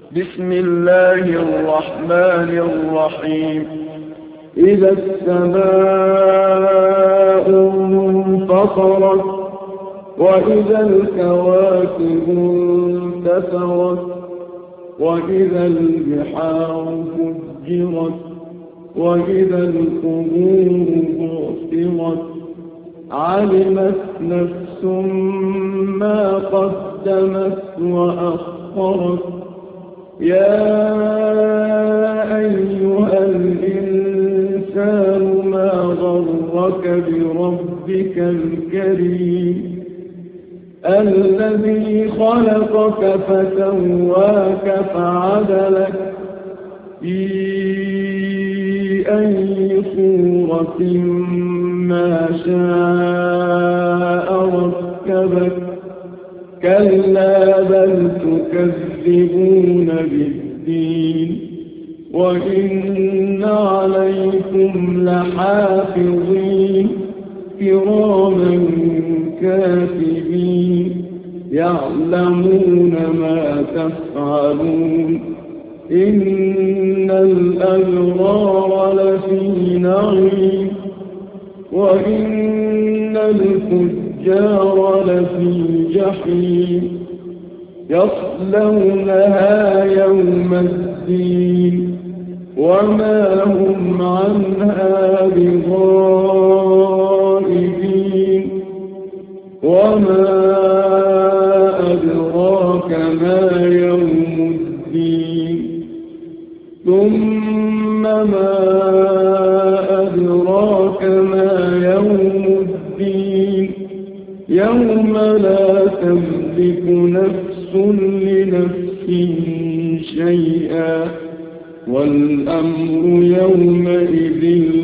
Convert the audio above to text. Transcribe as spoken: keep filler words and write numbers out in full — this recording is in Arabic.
بسم الله الرحمن الرحيم إذا السماء انفطرت وإذا الكواكب انتثرت وإذا البحار فجرت وإذا القبور بعثرت علمت نفس ما قدمت وأخرت يا أيها الإنسان ما غرك بربك الكريم الذي خلقك فسواك فعدلك في أي صورة ما شاء ركبك كلا بل تكذبون بالدين وإن عليكم لحافظين كراما كاتبين يعلمون ما تفعلون إن الأبرار لفي نعيم وإن الفجار لفي جحيم يصلونها يوم الدين وما هم عنها بغائبين وما أدراك ما يوم الدين ثم ما أدراك ما يوم الدين يوم لا تملك نفس لنفس شيئا والأمر يومئذ